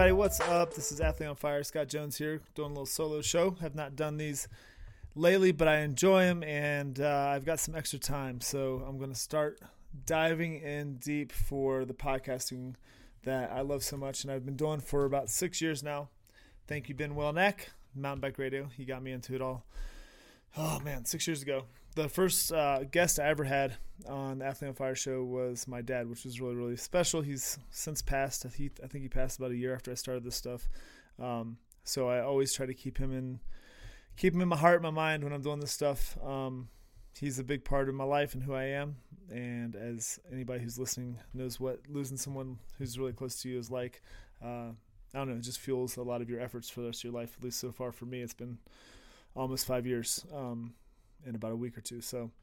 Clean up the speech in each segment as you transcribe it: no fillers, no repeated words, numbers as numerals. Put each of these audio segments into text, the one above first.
everybody, what's up? This is Athlete on Fire. Scott Jones here, doing a little solo show. Have not done these lately, but I enjoy them, and I've got some extra time, so I'm going to start diving in deep for the podcasting that I love so much, and I've been doing for about 6 years now. Thank you, Ben Welneck, Mountain Bike Radio. He got me into it all. Oh, man, 6 years ago. The first guest I ever had on the Athlete on Fire show was my dad, which was really, really special. He's since passed. I think he passed about a year after I started this stuff. So I always try to keep him in my heart, my mind when I'm doing this stuff. He's a big part of my life and who I am. And as anybody who's listening knows what losing someone who's really close to you is like, I don't know, it just fuels a lot of your efforts for the rest of your life. At least so far for me, it's been almost 5 years. In about a week or two. So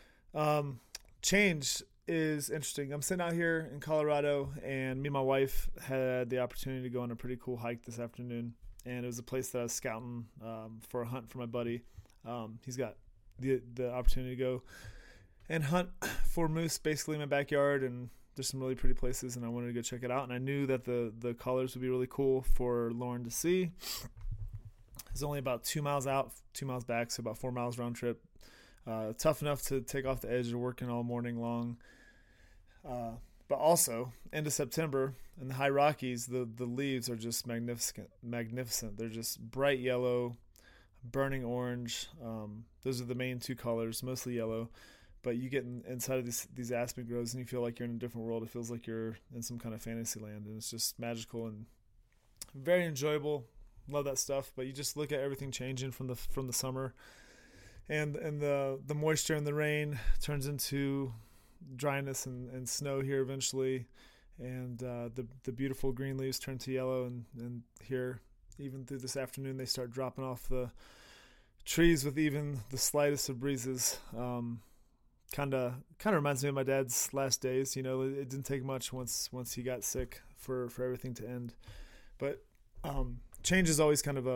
change is interesting. I'm sitting out here in Colorado, and me and my wife had the opportunity to go on a pretty cool hike this afternoon, and it was a place that I was scouting for a hunt for my buddy. He's got the opportunity to go and hunt for moose basically in my backyard, and there's some really pretty places, and I wanted to go check it out, and I knew that the colors would be really cool for Lauren to see. It's only about 2 miles out, 2 miles back, so about 4 miles round trip. Tough enough to take off the edge of working all morning long. But also, end of September in the high Rockies, the leaves are just magnificent. They're just bright yellow, burning orange. Those are the main two colors, mostly yellow. But you get inside of these aspen groves and you feel like you're in a different world. It feels like you're in some kind of fantasy land, and it's just magical and very enjoyable. Love that stuff. But you just look at everything changing from the summer. And the moisture and the rain turns into dryness and snow here eventually, and the beautiful green leaves turn to yellow, and here even through this afternoon they start dropping off the trees with even the slightest of breezes. Kind of reminds me of my dad's last days. You know, it didn't take much once he got sick for everything to end, but change is always kind of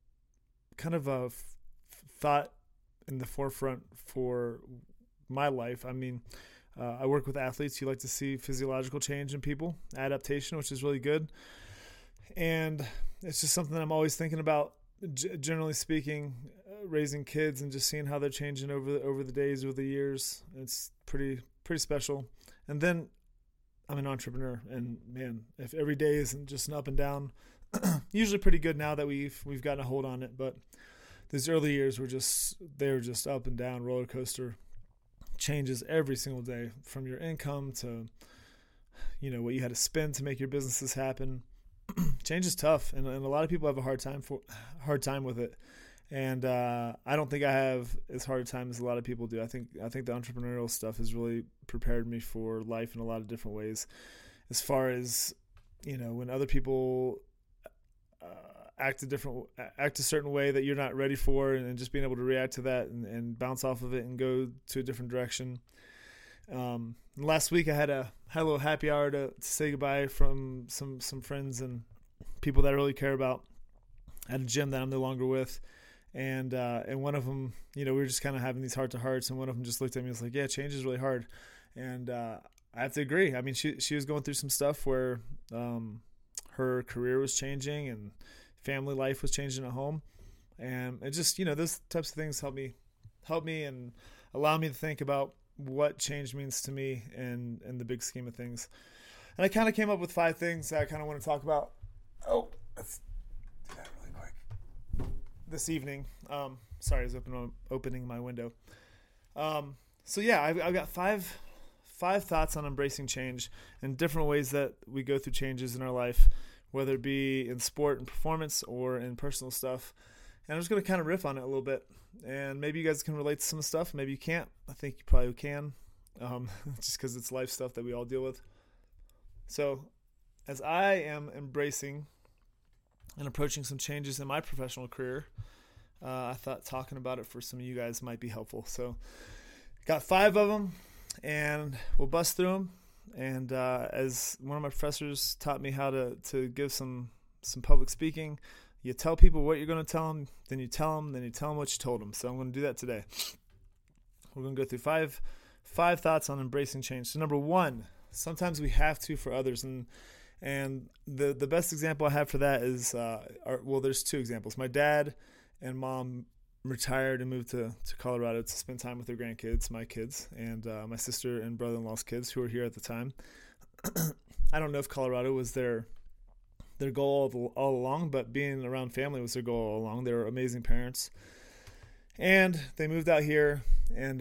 a thought in the forefront for my life. I mean, I work with athletes. You like to see physiological change in people, adaptation, which is really good. And it's just something that I'm always thinking about, generally speaking, raising kids and just seeing how they're changing over the days, over the years. It's pretty special. And then I'm an entrepreneur, and man, if every day isn't just an up and down, usually pretty good now that we've gotten a hold on it, but these early years were just up and down roller coaster. Changes every single day, from your income to, you know, what you had to spend to make your businesses happen. Change is tough, and a lot of people have a hard time with it. And I don't think I have as hard a time as a lot of people do. I think the entrepreneurial stuff has really prepared me for life in a lot of different ways. As far as, you know, when other people act a certain way that you're not ready for, and just being able to react to that and bounce off of it and go to a different direction. Last week I had a little happy hour to say goodbye from some friends and people that I really care about at a gym that I'm no longer with. And one of them, you know, we were just kind of having these heart to hearts, and one of them just looked at me and was like, yeah, change is really hard. And I have to agree. I mean, she was going through some stuff where her career was changing and family life was changing at home, and it just, you know, those types of things help me and allow me to think about what change means to me and the big scheme of things. And I kind of came up with 5 things that I kind of want to talk about. Oh, let's do that really quick this evening. Sorry, I was opening my window. So yeah, I've got five thoughts on embracing change and different ways that we go through changes in our life, whether it be in sport and performance or in personal stuff. And I'm just going to kind of riff on it a little bit. And maybe you guys can relate to some of the stuff. Maybe you can't. I think you probably can, just because it's life stuff that we all deal with. So as I am embracing and approaching some changes in my professional career, I thought talking about it for some of you guys might be helpful. So got 5 of them, and we'll bust through them. And as one of my professors taught me how to give some public speaking, you tell people what you're going to tell them, then you tell them what you told them. So I'm going to do that today. We're going to go through five thoughts on embracing change. So number 1, sometimes we have to for others. And And the best example I have for that is, there's two examples. My dad and mom retired and moved to Colorado to spend time with their grandkids, my kids, and my sister and brother-in-law's kids who were here at the time. I don't know if Colorado was their goal all along, but being around family was their goal all along. They were amazing parents. And they moved out here, and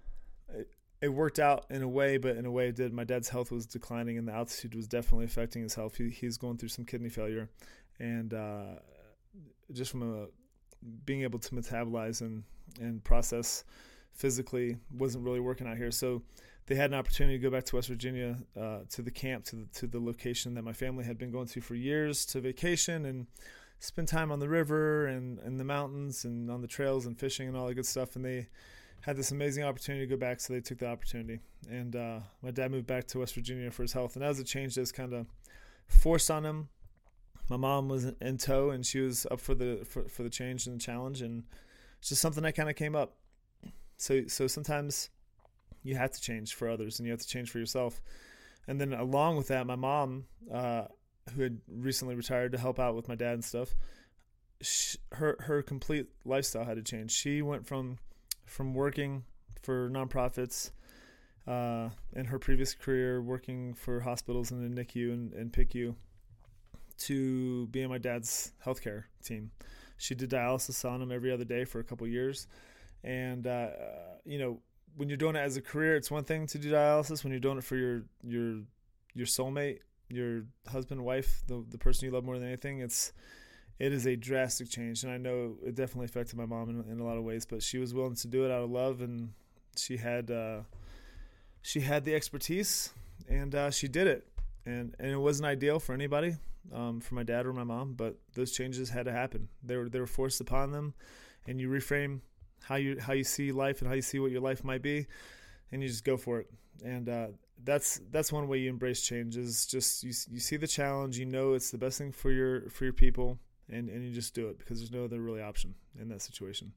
it worked out in a way, but in a way it did. My dad's health was declining, and the altitude was definitely affecting his health. He's going through some kidney failure, and just from being able to metabolize and process physically wasn't really working out here. So they had an opportunity to go back to West Virginia, to the camp, to the location that my family had been going to for years, to vacation and spend time on the river and in the mountains and on the trails and fishing and all that good stuff. And they had this amazing opportunity to go back, so they took the opportunity. And my dad moved back to West Virginia for his health, and that was a change that was kind of forced on him. My mom was in tow, and she was up for the change and the challenge, and it's just something that kind of came up. So sometimes you have to change for others, and you have to change for yourself. And then along with that, my mom, who had recently retired to help out with my dad and stuff, her complete lifestyle had to change. She went from working for nonprofits in her previous career, working for hospitals in the NICU and PICU, to be on my dad's healthcare team. She did dialysis on him every other day for a couple of years. And, when you're doing it as a career, it's one thing to do dialysis. When you're doing it for your soulmate, your husband, wife, the person you love more than anything, it is a drastic change. And I know it definitely affected my mom in a lot of ways, but she was willing to do it out of love, and she had the expertise, and she did it. And it wasn't ideal for anybody, for my dad or my mom, but those changes had to happen. They were forced upon them, and you reframe how you see life and how you see what your life might be, and you just go for it. And that's one way you embrace change, is just you see the challenge, it's the best thing for your people, and you just do it, because there's no other really option in that situation.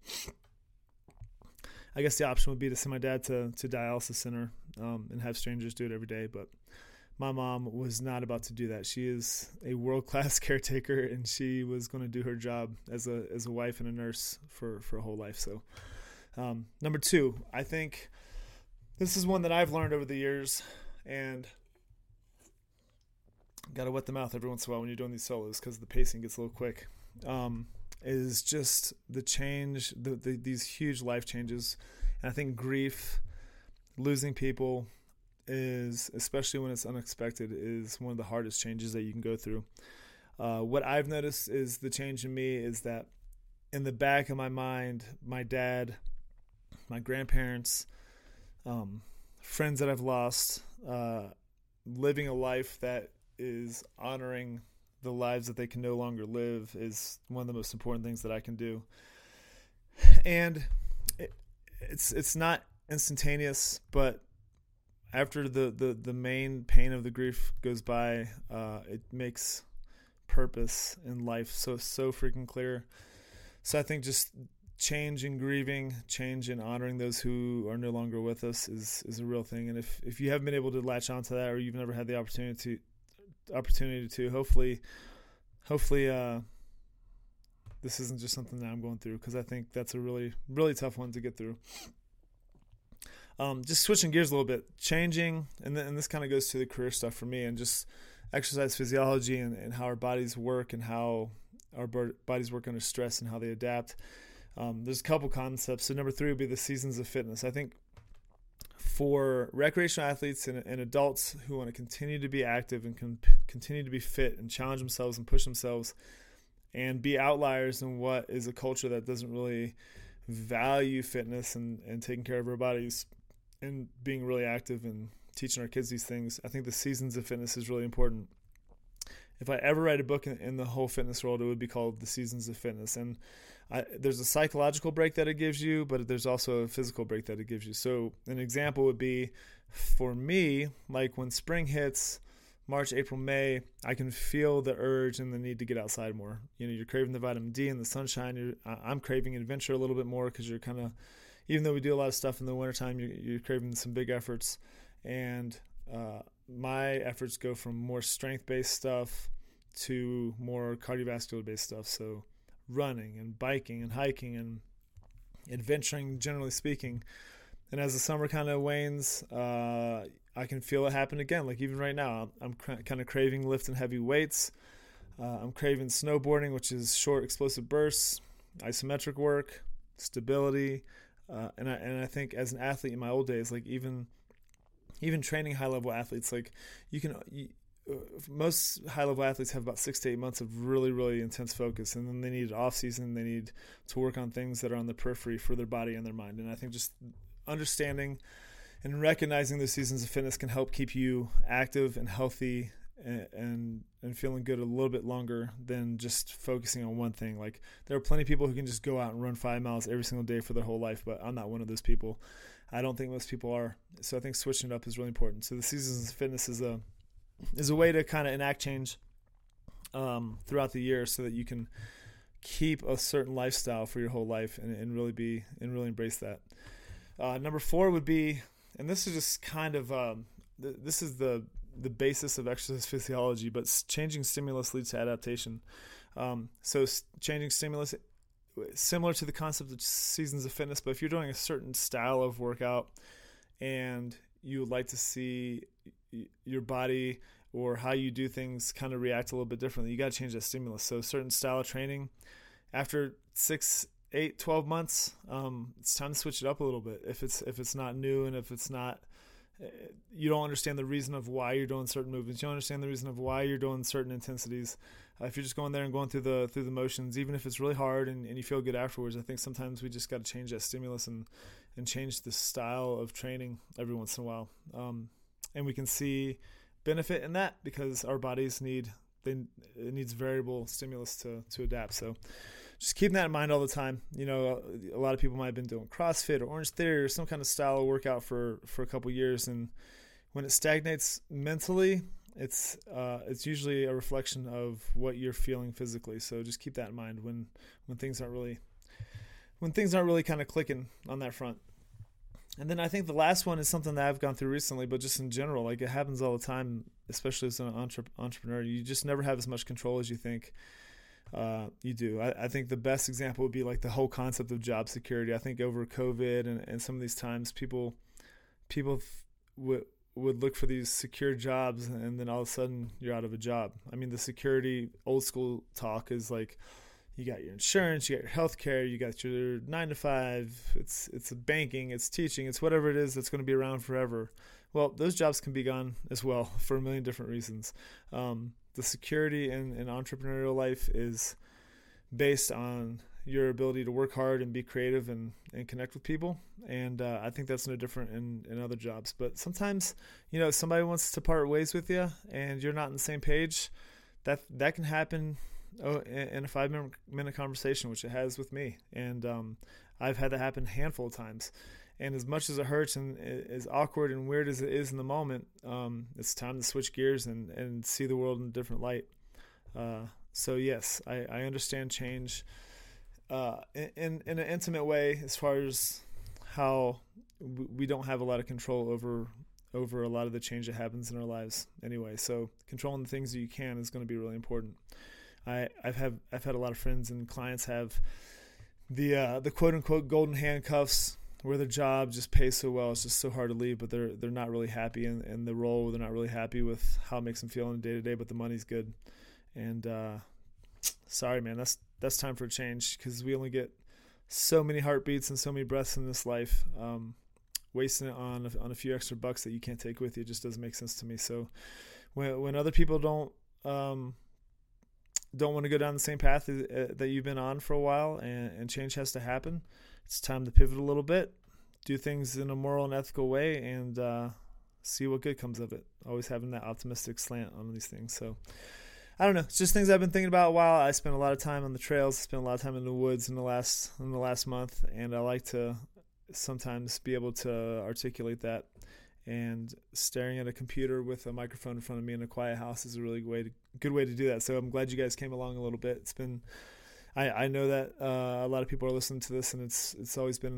I guess the option would be to send my dad to dialysis center and have strangers do it every day, but my mom was not about to do that. She is a world-class caretaker, and she was going to do her job as a wife and a nurse for a whole life. So, number two, I think this is one that I've learned over the years, and got to wet the mouth every once in a while when you're doing these solos, because the pacing gets a little quick, is just the change, these huge life changes. And I think grief, losing people, is, especially when it's unexpected, is one of the hardest changes that you can go through. What I've noticed is the change in me is that in the back of my mind, my dad, my grandparents, friends that I've lost, living a life that is honoring the lives that they can no longer live is one of the most important things that I can do. And it's not instantaneous, but after the main pain of the grief goes by, it makes purpose in life so freaking clear. So I think just change in grieving, change in honoring those who are no longer with us is a real thing. And if you haven't been able to latch onto that, or you've never had the opportunity to, hopefully this isn't just something that I'm going through, because I think that's a really, really tough one to get through. Just switching gears a little bit, changing, and this kind of goes to the career stuff for me, and just exercise physiology and how our bodies work, and how our bodies work under stress and how they adapt. There's a couple concepts. So number 3 would be the seasons of fitness. I think for recreational athletes and adults who want to continue to be active and continue to be fit and challenge themselves and push themselves and be outliers in what is a culture that doesn't really value fitness and taking care of our bodies and being really active and teaching our kids these things, I think the seasons of fitness is really important. If I ever write a book in the whole fitness world, it would be called The Seasons of Fitness. And there's a psychological break that it gives you, but there's also a physical break that it gives you. So an example would be, for me, like when spring hits, March, April, May, I can feel the urge and the need to get outside more. You're craving the vitamin D and the sunshine. I'm craving adventure a little bit more, because you're kind of, even though we do a lot of stuff in the wintertime, you're craving some big efforts. And my efforts go from more strength-based stuff to more cardiovascular-based stuff. So running and biking and hiking and adventuring, generally speaking. And as the summer kind of wanes, I can feel it happen again. Like even right now, I'm kind of craving lifting heavy weights. I'm craving snowboarding, which is short, explosive bursts, isometric work, stability. And I think as an athlete in my old days, like even training high-level athletes, like most high-level athletes have about 6 to 8 months of really, really intense focus, and then they need off-season. They need to work on things that are on the periphery for their body and their mind. And I think just understanding and recognizing those seasons of fitness can help keep you active and healthy and feeling good a little bit longer than just focusing on one thing. Like there are plenty of people who can just go out and run 5 miles every single day for their whole life, but I'm not one of those people. I don't think most people are. So I think switching it up is really important. So the seasons of fitness is a way to kind of enact change throughout the year so that you can keep a certain lifestyle for your whole life and really embrace that. Number 4 would be, and this is just kind of this is the basis of exercise physiology, but changing stimulus leads to adaptation. So changing stimulus, similar to the concept of seasons of fitness, but if you're doing a certain style of workout and you would like to see your body or how you do things kind of react a little bit differently, you got to change that stimulus. So certain style of training, after 6, 8, 12 months, it's time to switch it up a little bit. If it's not new, and if it's not, you don't understand the reason of why you're doing certain movements, you don't understand the reason of why you're doing certain intensities. If you're just going there and going through the motions, even if it's really hard and you feel good afterwards, I think sometimes we just got to change that stimulus and change the style of training every once in a while. And we can see benefit in that because our bodies it needs variable stimulus to adapt. So just keeping that in mind all the time. You know, a lot of people might have been doing CrossFit or Orange Theory or some kind of style of workout for a couple years, and when it stagnates mentally, it's usually a reflection of what you're feeling physically. So just keep that in mind when things aren't really kind of clicking on that front. And then I think the last one is something that I've gone through recently, but just in general, like it happens all the time, especially as an entrepreneur. You just never have as much control as you think you do. I think the best example would be like the whole concept of job security. I think over COVID and some of these times, people would look for these secure jobs, and then all of a sudden you're out of a job. I mean, the security old school talk is like, you got your insurance, you got your health care, you got your 9 to 5, it's banking, it's teaching, it's whatever it is that's going to be around forever. Well, those jobs can be gone as well for a million different reasons. The security in entrepreneurial life is based on your ability to work hard and be creative and connect with people. And I think that's no different in other jobs. But sometimes, you know, somebody wants to part ways with you and you're not on the same page. That can happen in a 5-minute conversation, which it has with me. And I've had that happen a handful of times. And as much as it hurts and as awkward and weird as it is in the moment, it's time to switch gears and see the world in a different light. So yes, I understand change in an intimate way, as far as how we don't have a lot of control over a lot of the change that happens in our lives anyway. So controlling the things that you can is going to be really important. I've had a lot of friends and clients have the quote unquote golden handcuffs, where their job just pays so well, it's just so hard to leave, but they're not really happy in the role. They're not really happy with how it makes them feel on a day-to-day, but the money's good. And sorry, man, that's time for a change, because we only get so many heartbeats and so many breaths in this life. Wasting it on a few extra bucks that you can't take with you just doesn't make sense to me. So when other people don't want to go down the same path that you've been on for a while, and change has to happen, it's time to pivot a little bit, do things in a moral and ethical way, and see what good comes of it. Always having that optimistic slant on these things. So I don't know. It's just things I've been thinking about a while. I spent a lot of time on the trails. I spent a lot of time in the woods in the last month, and I like to sometimes be able to articulate that. And staring at a computer with a microphone in front of me in a quiet house is a really good way to do that. So I'm glad you guys came along a little bit. It's been, I know that a lot of people are listening to this, and it's always been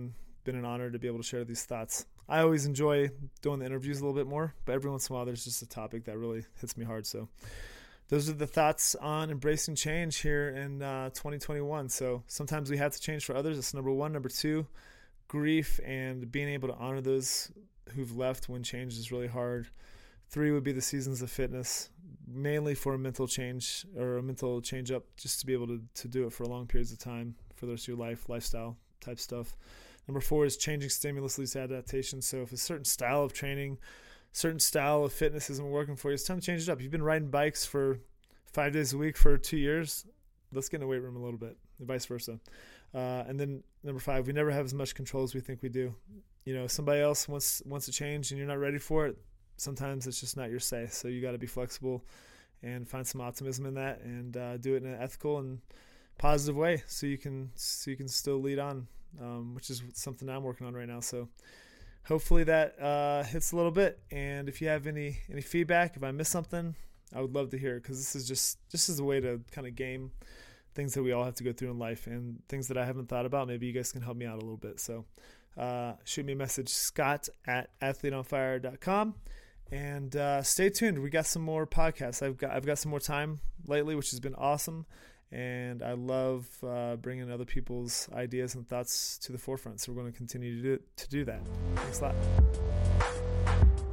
been an honor to be able to share these thoughts. I always enjoy doing the interviews a little bit more, but every once in a while there's just a topic that really hits me hard. So those are the thoughts on embracing change here in 2021. So sometimes we have to change for others. That's number one. Number two, grief and being able to honor those who've left when change is really hard. Three would be the seasons of fitness, mainly for a mental change or a mental change up, just to be able to do it for long periods of time for the rest of your life, lifestyle type stuff. Number four is changing stimulus leads to adaptation. So if a certain style of training, certain style of fitness isn't working for you, it's time to change it up. You've been riding bikes for 5 days a week for 2 years. Let's get in the weight room a little bit, and vice versa. And then number five, we never have as much control as we think we do. Somebody else wants to change and you're not ready for it. Sometimes it's just not your say. So you got to be flexible and find some optimism in that, and do it in an ethical and positive way so you can still lead on, which is something I'm working on right now. So hopefully that hits a little bit. And if you have any feedback, if I missed something, I would love to hear it, because this is just a way to kind of game things that we all have to go through in life and things that I haven't thought about. Maybe you guys can help me out a little bit. So shoot me a message, scott@athleteonfire.com. And stay tuned. We got some more podcasts. I've got some more time lately, which has been awesome. And I love bringing other people's ideas and thoughts to the forefront. So we're going to continue to do that. Thanks a lot.